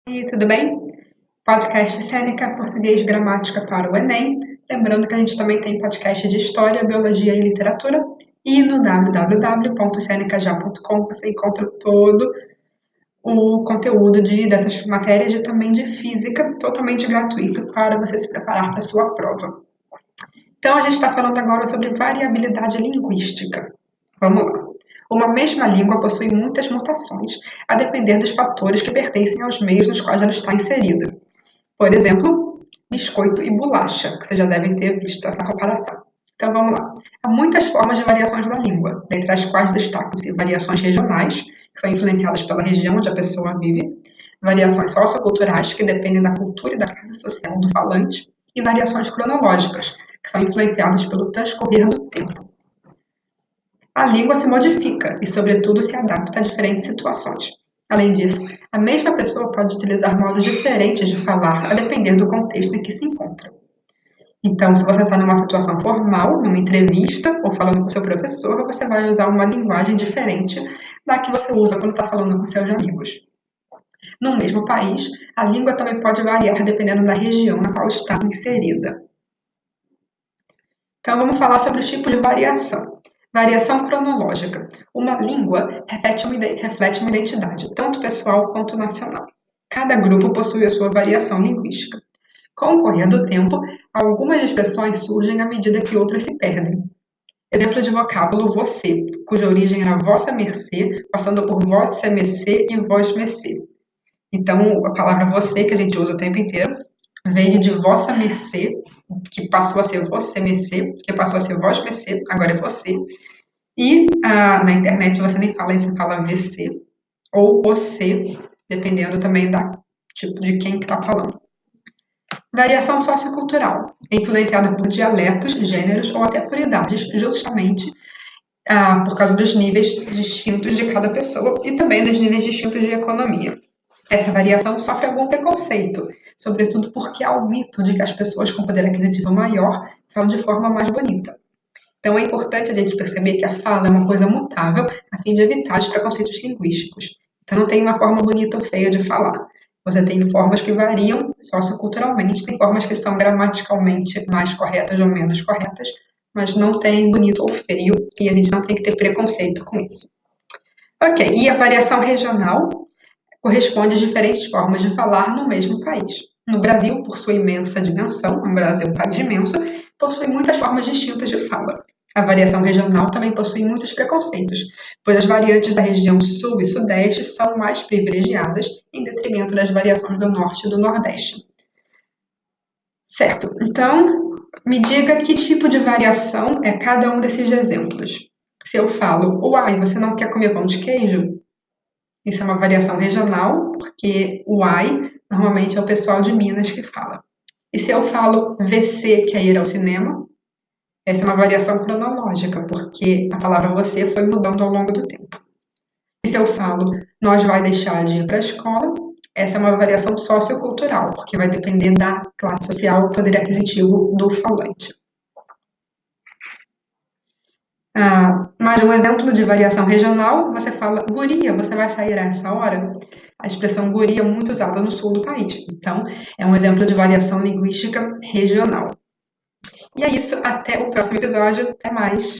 E tudo bem? Podcast Sêneca, Português Gramática para o Enem. Lembrando que a gente também tem podcast de História, Biologia e Literatura. E no www.senecajá.com você encontra todo o conteúdo dessas matérias e também de Física, totalmente gratuito para você se preparar para a sua prova. Então, a gente está falando agora sobre variabilidade linguística. Vamos lá. Uma mesma língua possui muitas mutações, a depender dos fatores que pertencem aos meios nos quais ela está inserida. Por exemplo, biscoito e bolacha, que vocês já devem ter visto essa comparação. Então vamos lá. Há muitas formas de variações da língua, dentre as quais destacam-se variações regionais, que são influenciadas pela região onde a pessoa vive, variações socioculturais, que dependem da cultura e da classe social do falante, e variações cronológicas, que são influenciadas pelo transcorrer do tempo. A língua se modifica e, sobretudo, se adapta a diferentes situações. Além disso, a mesma pessoa pode utilizar modos diferentes de falar a depender do contexto em que se encontra. Então, se você está numa situação formal, numa entrevista ou falando com seu professor, você vai usar uma linguagem diferente da que você usa quando está falando com seus amigos. No mesmo país, a língua também pode variar dependendo da região na qual está inserida. Então, vamos falar sobre os tipos de variação. Variação cronológica. Uma língua reflete uma identidade, tanto pessoal quanto nacional. Cada grupo possui a sua variação linguística. Com o correr do tempo, algumas expressões surgem à medida que outras se perdem. Exemplo de vocábulo você, cuja origem era vossa mercê, passando por vossa mercê e vós mercê. Então, a palavra você, que a gente usa o tempo inteiro, veio de vossa mercê, que passou a ser você mercê, que passou a ser vós mercê, agora é você. E na internet você nem fala isso, você fala VC ou você, dependendo também tipo de quem está falando. Variação sociocultural, influenciada por dialetos, gêneros ou até por idades, justamente por causa dos níveis distintos de cada pessoa e também dos níveis distintos de economia. Essa variação sofre algum preconceito, sobretudo porque há o mito de que as pessoas com poder aquisitivo maior falam de forma mais bonita. Então é importante a gente perceber que a fala é uma coisa mutável a fim de evitar os preconceitos linguísticos. Então não tem uma forma bonita ou feia de falar. Você tem formas que variam socioculturalmente, tem formas que são gramaticalmente mais corretas ou menos corretas, mas não tem bonito ou feio e a gente não tem que ter preconceito com isso. Ok, e a variação regional corresponde a diferentes formas de falar no mesmo país. No Brasil, por sua imensa dimensão, o Brasil é um país imenso, possui muitas formas distintas de fala. A variação regional também possui muitos preconceitos, pois as variantes da região sul e sudeste são mais privilegiadas em detrimento das variações do norte e do nordeste. Certo, então me diga que tipo de variação é cada um desses exemplos. Se eu falo, uai, você não quer comer pão de queijo? Isso é uma variação regional, porque o ai normalmente é o pessoal de Minas que fala. E se eu falo VC, que é ir ao cinema, essa é uma variação cronológica, porque a palavra você foi mudando ao longo do tempo. E se eu falo nós vai deixar de ir para a escola, essa é uma variação sociocultural, porque vai depender da classe social, poder aquisitivo do falante. Mais um exemplo de variação regional, você fala guria, você vai sair a essa hora? A expressão guria é muito usada no sul do país, então é um exemplo de variação linguística regional. E é isso, até o próximo episódio, até mais!